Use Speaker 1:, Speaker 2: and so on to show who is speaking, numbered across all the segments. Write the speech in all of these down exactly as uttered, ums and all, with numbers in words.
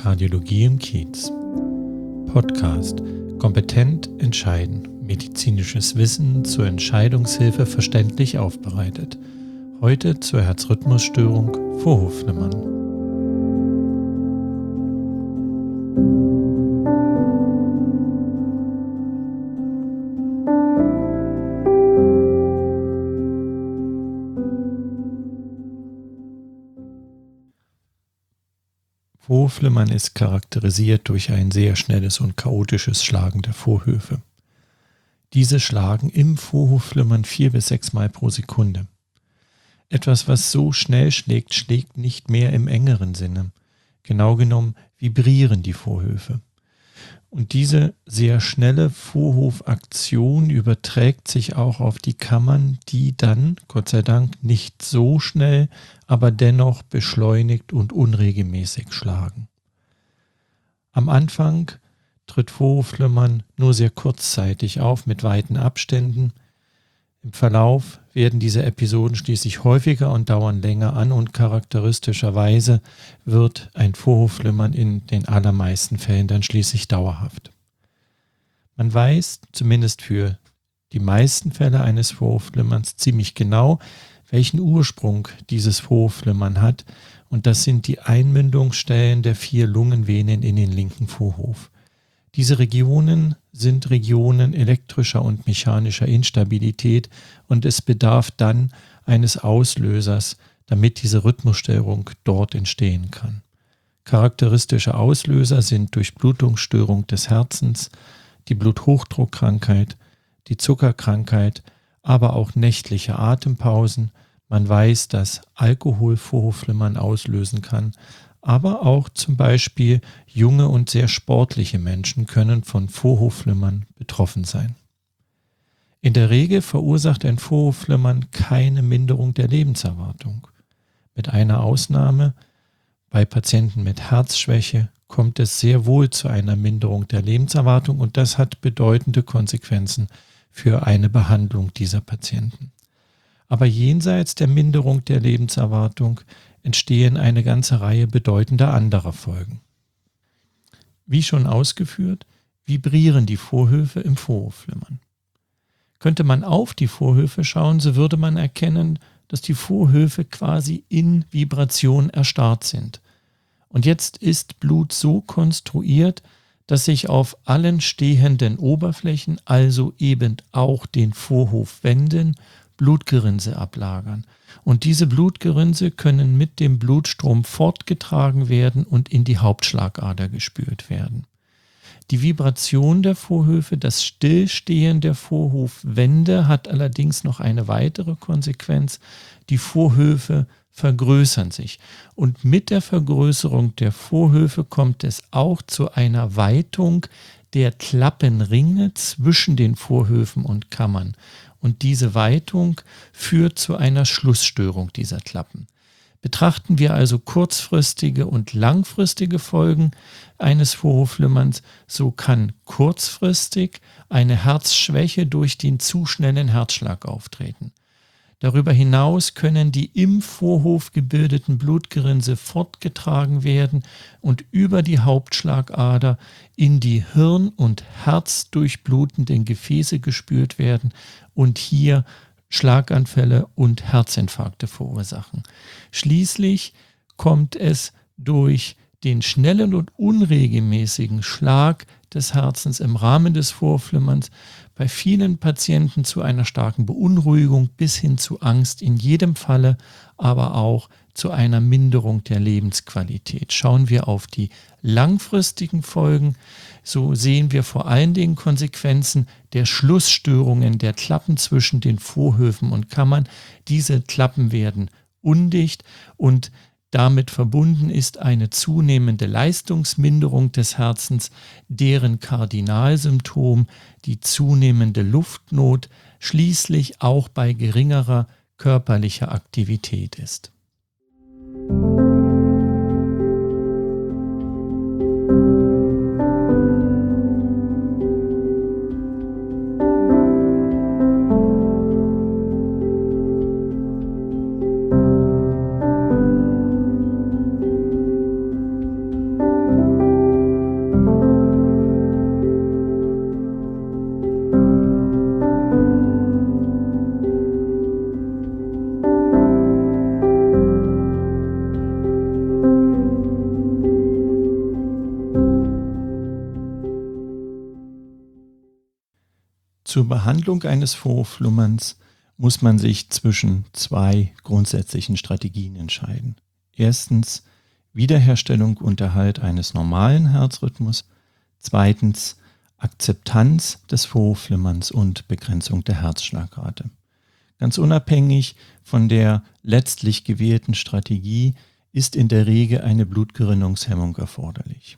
Speaker 1: Kardiologie im Kiez. Podcast Kompetent entscheiden. Medizinisches Wissen zur Entscheidungshilfe verständlich aufbereitet. Heute zur Herzrhythmusstörung Vorhofflimmern. Vorhofflimmern ist charakterisiert durch ein sehr schnelles und chaotisches Schlagen der Vorhöfe. Diese schlagen im Vorhofflimmern vier bis sechs Mal pro Sekunde. Etwas, was so schnell schlägt, schlägt nicht mehr im engeren Sinne. Genau genommen vibrieren die Vorhöfe. Und diese sehr schnelle Vorhofaktion überträgt sich auch auf die Kammern, die dann, Gott sei Dank, nicht so schnell, aber dennoch beschleunigt und unregelmäßig schlagen. Am Anfang tritt Vorhofflimmern nur sehr kurzzeitig auf mit weiten Abständen. Im Verlauf werden diese Episoden schließlich häufiger und dauern länger an und charakteristischerweise wird ein Vorhofflimmern in den allermeisten Fällen dann schließlich dauerhaft. Man weiß, zumindest für die meisten Fälle eines Vorhofflimmerns, ziemlich genau, welchen Ursprung dieses Vorhofflimmern hat, und das sind die Einmündungsstellen der vier Lungenvenen in den linken Vorhof. Diese Regionen sind Regionen elektrischer und mechanischer Instabilität und es bedarf dann eines Auslösers, damit diese Rhythmusstörung dort entstehen kann. Charakteristische Auslöser sind Durchblutungsstörung des Herzens, die Bluthochdruckkrankheit, die Zuckerkrankheit, aber auch nächtliche Atempausen. Man weiß, dass Alkohol Vorhofflimmern auslösen kann, aber auch zum Beispiel junge und sehr sportliche Menschen können von Vorhofflimmern betroffen sein. In der Regel verursacht ein Vorhofflimmern keine Minderung der Lebenserwartung. Mit einer Ausnahme: bei Patienten mit Herzschwäche kommt es sehr wohl zu einer Minderung der Lebenserwartung und das hat bedeutende Konsequenzen für eine Behandlung dieser Patienten. Aber jenseits der Minderung der Lebenserwartung entstehen eine ganze Reihe bedeutender anderer Folgen. Wie schon ausgeführt, vibrieren die Vorhöfe im Vorhofflimmern. Könnte man auf die Vorhöfe schauen, so würde man erkennen, dass die Vorhöfe quasi in Vibration erstarrt sind. Und jetzt ist Blut so konstruiert, dass sich auf allen stehenden Oberflächen, also eben auch den Vorhofwänden, Blutgerinnsel ablagern. Und diese Blutgerinnsel können mit dem Blutstrom fortgetragen werden und in die Hauptschlagader gespült werden. Die Vibration der Vorhöfe, das Stillstehen der Vorhofwände hat allerdings noch eine weitere Konsequenz. Die Vorhöfe vergrößern sich. Und mit der Vergrößerung der Vorhöfe kommt es auch zu einer Weitung der Klappenringe zwischen den Vorhöfen und Kammern. Und diese Weitung führt zu einer Schlussstörung dieser Klappen. Betrachten wir also kurzfristige und langfristige Folgen eines Vorhofflimmerns, so kann kurzfristig eine Herzschwäche durch den zu schnellen Herzschlag auftreten. Darüber hinaus können die im Vorhof gebildeten Blutgerinnsel fortgetragen werden und über die Hauptschlagader in die Hirn- und herzdurchblutenden Gefäße gespült werden und hier Schlaganfälle und Herzinfarkte verursachen. Schließlich kommt es durch den schnellen und unregelmäßigen Schlag des Herzens im Rahmen des Vorhofflimmerns bei vielen Patienten zu einer starken Beunruhigung bis hin zu Angst, in jedem Falle aber auch zu einer Minderung der Lebensqualität. Schauen wir auf die langfristigen Folgen, so sehen wir vor allen Dingen Konsequenzen der Schlussstörungen der Klappen zwischen den Vorhöfen und Kammern. Diese Klappen werden undicht und damit verbunden ist eine zunehmende Leistungsminderung des Herzens, deren Kardinalsymptom die zunehmende Luftnot schließlich auch bei geringerer körperlicher Aktivität ist. Zur Behandlung eines Vorhofflimmerns muss man sich zwischen zwei grundsätzlichen Strategien entscheiden. Erstens Wiederherstellung und Erhalt eines normalen Herzrhythmus. Zweitens Akzeptanz des Vorhofflimmerns und Begrenzung der Herzschlagrate. Ganz unabhängig von der letztlich gewählten Strategie ist in der Regel eine Blutgerinnungshemmung erforderlich.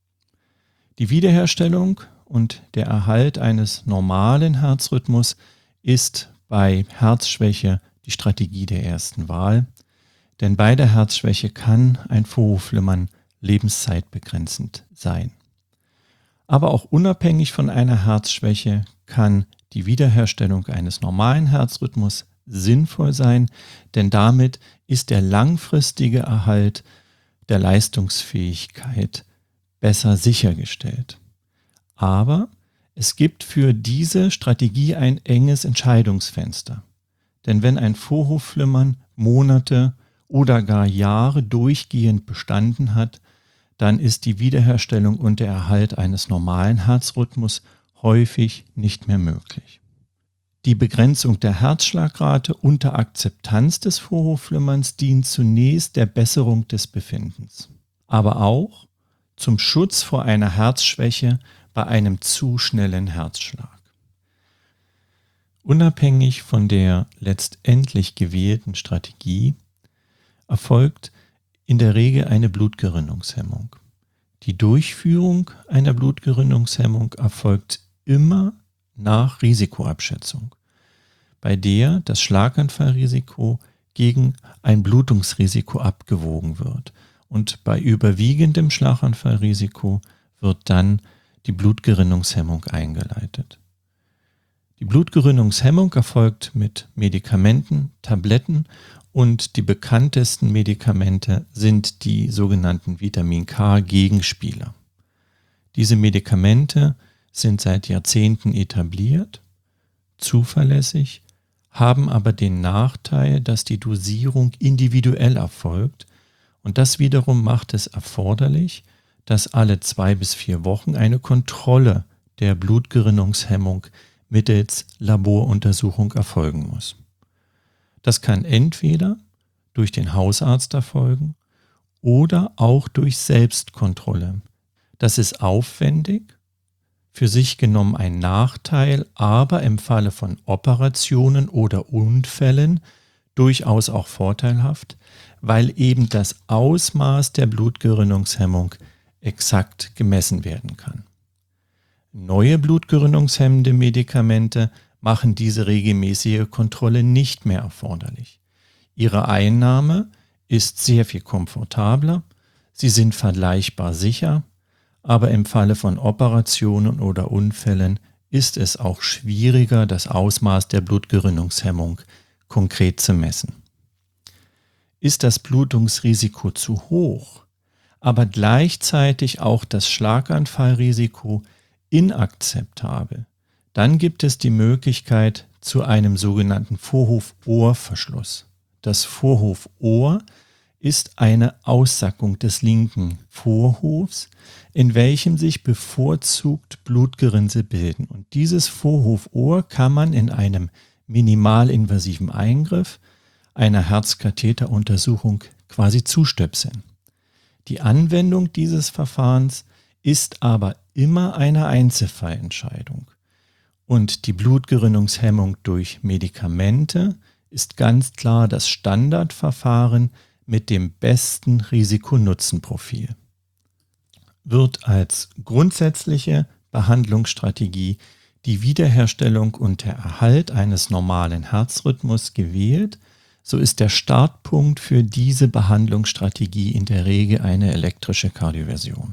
Speaker 1: Die Wiederherstellung und der Erhalt eines normalen Herzrhythmus ist bei Herzschwäche die Strategie der ersten Wahl, denn bei der Herzschwäche kann ein Vorhofflimmern lebenszeitbegrenzend sein. Aber auch unabhängig von einer Herzschwäche kann die Wiederherstellung eines normalen Herzrhythmus sinnvoll sein, denn damit ist der langfristige Erhalt der Leistungsfähigkeit besser sichergestellt. Aber es gibt für diese Strategie ein enges Entscheidungsfenster. Denn wenn ein Vorhofflimmern Monate oder gar Jahre durchgehend bestanden hat, dann ist die Wiederherstellung und der Erhalt eines normalen Herzrhythmus häufig nicht mehr möglich. Die Begrenzung der Herzschlagrate unter Akzeptanz des Vorhofflimmerns dient zunächst der Besserung des Befindens, aber auch zum Schutz vor einer Herzschwäche bei einem zu schnellen Herzschlag. Unabhängig von der letztendlich gewählten Strategie erfolgt in der Regel eine Blutgerinnungshemmung. Die Durchführung einer Blutgerinnungshemmung erfolgt immer nach Risikoabschätzung, bei der das Schlaganfallrisiko gegen ein Blutungsrisiko abgewogen wird. Und bei überwiegendem Schlaganfallrisiko wird dann die Blutgerinnungshemmung eingeleitet. Die Blutgerinnungshemmung erfolgt mit Medikamenten, Tabletten und die bekanntesten Medikamente sind die sogenannten Vitamin-K-Gegenspieler. Diese Medikamente sind seit Jahrzehnten etabliert, zuverlässig, haben aber den Nachteil, dass die Dosierung individuell erfolgt und das wiederum macht es erforderlich, dass alle zwei bis vier Wochen eine Kontrolle der Blutgerinnungshemmung mittels Laboruntersuchung erfolgen muss. Das kann entweder durch den Hausarzt erfolgen oder auch durch Selbstkontrolle. Das ist aufwendig, für sich genommen ein Nachteil, aber im Falle von Operationen oder Unfällen durchaus auch vorteilhaft, weil eben das Ausmaß der Blutgerinnungshemmung exakt gemessen werden kann. Neue blutgerinnungshemmende Medikamente machen diese regelmäßige Kontrolle nicht mehr erforderlich. Ihre Einnahme ist sehr viel komfortabler, sie sind vergleichbar sicher, aber im Falle von Operationen oder Unfällen ist es auch schwieriger, das Ausmaß der Blutgerinnungshemmung konkret zu messen. Ist das Blutungsrisiko zu hoch, aber gleichzeitig auch das Schlaganfallrisiko inakzeptabel, dann gibt es die Möglichkeit zu einem sogenannten Vorhofohrverschluss. Das Vorhofohr ist eine Aussackung des linken Vorhofs, in welchem sich bevorzugt Blutgerinnsel bilden. Und dieses Vorhofohr kann man in einem minimalinvasiven Eingriff, einer Herzkatheteruntersuchung quasi zustöpseln. Die Anwendung dieses Verfahrens ist aber immer eine Einzelfallentscheidung. Und die Blutgerinnungshemmung durch Medikamente ist ganz klar das Standardverfahren mit dem besten Risiko-Nutzen-Profil. Wird als grundsätzliche Behandlungsstrategie die Wiederherstellung und der Erhalt eines normalen Herzrhythmus gewählt, so ist der Startpunkt für diese Behandlungsstrategie in der Regel eine elektrische Kardioversion.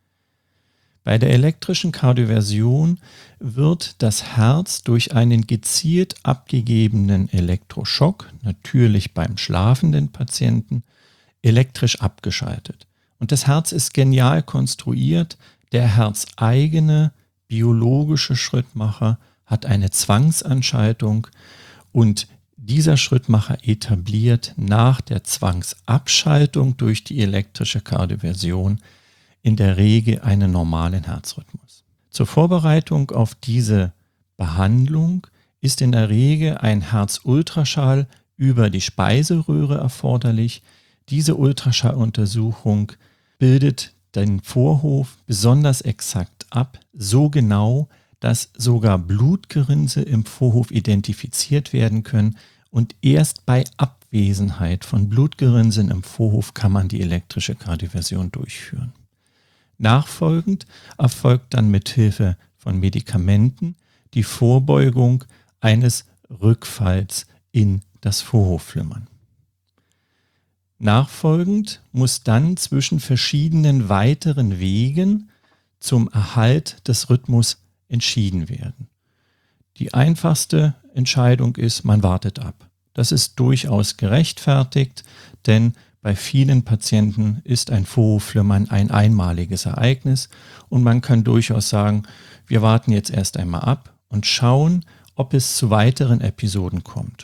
Speaker 1: Bei der elektrischen Kardioversion wird das Herz durch einen gezielt abgegebenen Elektroschock, natürlich beim schlafenden Patienten, elektrisch abgeschaltet. Und das Herz ist genial konstruiert. Der herzeigene biologische Schrittmacher hat eine Zwangsanschaltung und dieser Schrittmacher etabliert nach der Zwangsabschaltung durch die elektrische Kardioversion in der Regel einen normalen Herzrhythmus. Zur Vorbereitung auf diese Behandlung ist in der Regel ein Herzultraschall über die Speiseröhre erforderlich. Diese Ultraschalluntersuchung bildet den Vorhof besonders exakt ab, so genau, dass sogar Blutgerinnsel im Vorhof identifiziert werden können, und erst bei Abwesenheit von Blutgerinnseln im Vorhof kann man die elektrische Kardioversion durchführen. Nachfolgend erfolgt dann mit Hilfe von Medikamenten die Vorbeugung eines Rückfalls in das Vorhofflimmern. Nachfolgend muss dann zwischen verschiedenen weiteren Wegen zum Erhalt des Rhythmus entschieden werden. Die einfachste Entscheidung ist, man wartet ab. Das ist durchaus gerechtfertigt, denn bei vielen Patienten ist ein Vorhofflimmern ein einmaliges Ereignis und man kann durchaus sagen, wir warten jetzt erst einmal ab und schauen, ob es zu weiteren Episoden kommt.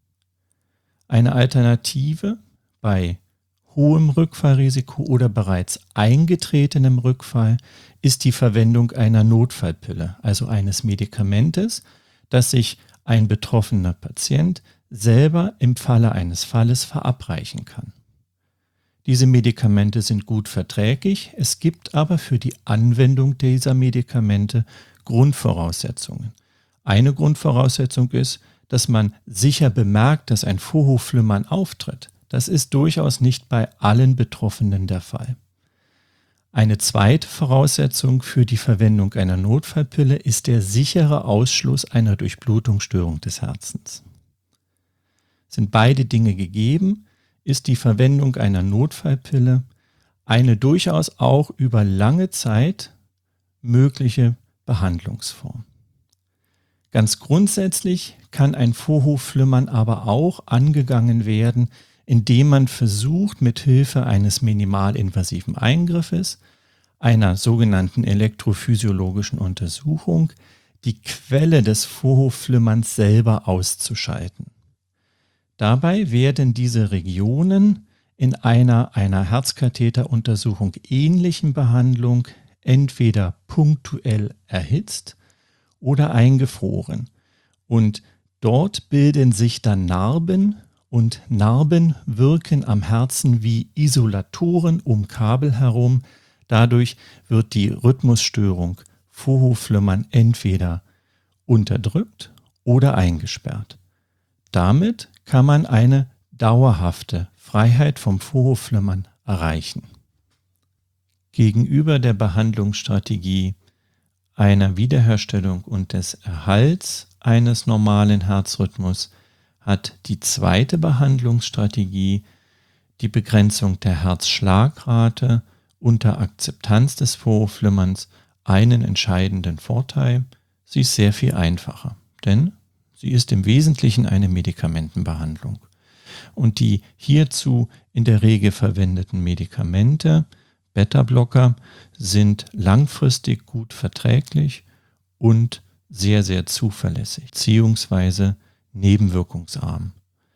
Speaker 1: Eine Alternative bei hohem Rückfallrisiko oder bereits eingetretenem Rückfall ist die Verwendung einer Notfallpille, also eines Medikamentes, das sich ein betroffener Patient selber im Falle eines Falles verabreichen kann. Diese Medikamente sind gut verträglich, es gibt aber für die Anwendung dieser Medikamente Grundvoraussetzungen. Eine Grundvoraussetzung ist, dass man sicher bemerkt, dass ein Vorhofflimmern auftritt. Das ist durchaus nicht bei allen Betroffenen der Fall. Eine zweite Voraussetzung für die Verwendung einer Notfallpille ist der sichere Ausschluss einer Durchblutungsstörung des Herzens. Sind beide Dinge gegeben, ist die Verwendung einer Notfallpille eine durchaus auch über lange Zeit mögliche Behandlungsform. Ganz grundsätzlich kann ein Vorhofflimmern aber auch angegangen werden, indem man versucht, mit Hilfe eines minimalinvasiven Eingriffes, einer sogenannten elektrophysiologischen Untersuchung, die Quelle des Vorhofflimmerns selber auszuschalten. Dabei werden diese Regionen in einer einer Herzkatheteruntersuchung ähnlichen Behandlung entweder punktuell erhitzt oder eingefroren. Und dort bilden sich dann Narben, und Narben wirken am Herzen wie Isolatoren um Kabel herum. Dadurch wird die Rhythmusstörung Vorhofflimmern entweder unterdrückt oder eingesperrt. Damit kann man eine dauerhafte Freiheit vom Vorhofflimmern erreichen. Gegenüber der Behandlungsstrategie einer Wiederherstellung und des Erhalts eines normalen Herzrhythmus hat die zweite Behandlungsstrategie, die Begrenzung der Herzschlagrate unter Akzeptanz des Vorhofflimmerns, einen entscheidenden Vorteil. Sie ist sehr viel einfacher, denn sie ist im Wesentlichen eine Medikamentenbehandlung. Und die hierzu in der Regel verwendeten Medikamente, Beta-Blocker, sind langfristig gut verträglich und sehr, sehr zuverlässig, beziehungsweise nebenwirkungsarm.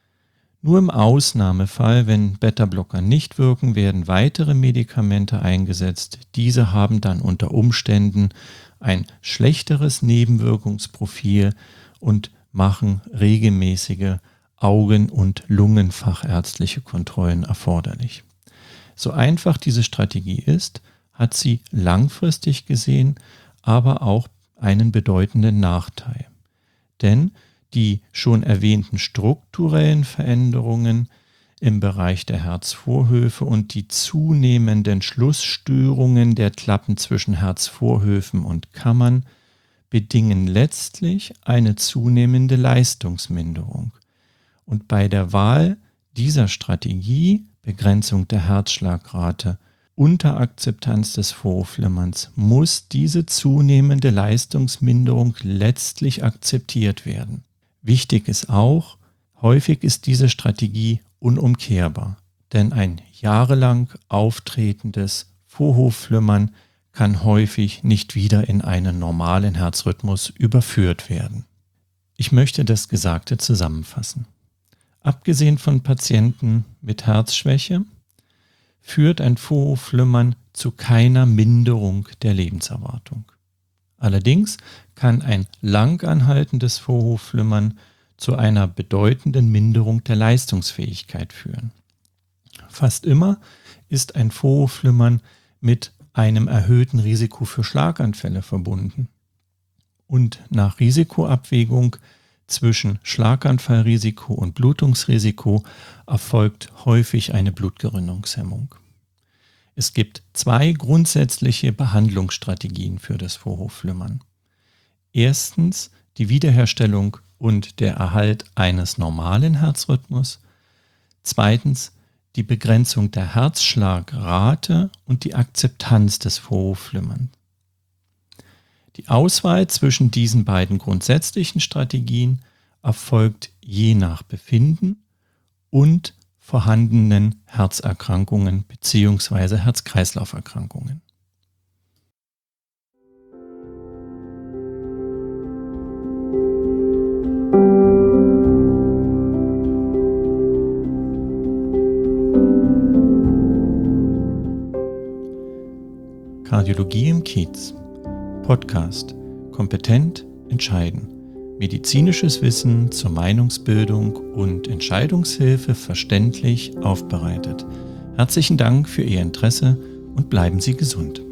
Speaker 1: Nur im Ausnahmefall, wenn Beta-Blocker nicht wirken, werden weitere Medikamente eingesetzt. Diese haben dann unter Umständen ein schlechteres Nebenwirkungsprofil und machen regelmäßige Augen- und Lungenfachärztliche Kontrollen erforderlich. So einfach diese Strategie ist, hat sie langfristig gesehen aber auch einen bedeutenden Nachteil. Denn die schon erwähnten strukturellen Veränderungen im Bereich der Herzvorhöfe und die zunehmenden Schlussstörungen der Klappen zwischen Herzvorhöfen und Kammern bedingen letztlich eine zunehmende Leistungsminderung. Und bei der Wahl dieser Strategie, Begrenzung der Herzschlagrate unter Akzeptanz des Vorhofflimmerns, muss diese zunehmende Leistungsminderung letztlich akzeptiert werden. Wichtig ist auch, häufig ist diese Strategie unumkehrbar, denn ein jahrelang auftretendes Vorhofflimmern kann häufig nicht wieder in einen normalen Herzrhythmus überführt werden. Ich möchte das Gesagte zusammenfassen. Abgesehen von Patienten mit Herzschwäche führt ein Vorhofflimmern zu keiner Minderung der Lebenserwartung. Allerdings kann ein lang anhaltendes Vorhofflimmern zu einer bedeutenden Minderung der Leistungsfähigkeit führen. Fast immer ist ein Vorhofflimmern mit einem erhöhten Risiko für Schlaganfälle verbunden. Und nach Risikoabwägung zwischen Schlaganfallrisiko und Blutungsrisiko erfolgt häufig eine Blutgerinnungshemmung. Es gibt zwei grundsätzliche Behandlungsstrategien für das Vorhofflimmern. Erstens die Wiederherstellung und der Erhalt eines normalen Herzrhythmus. Zweitens die Begrenzung der Herzschlagrate und die Akzeptanz des Vorhofflimmerns. Die Auswahl zwischen diesen beiden grundsätzlichen Strategien erfolgt je nach Befinden und vorhandenen Herzerkrankungen bzw. Herz-Kreislauf-Erkrankungen. Kardiologie im Kiez. Podcast. Kompetent entscheiden. Medizinisches Wissen zur Meinungsbildung und Entscheidungshilfe verständlich aufbereitet. Herzlichen Dank für Ihr Interesse und bleiben Sie gesund.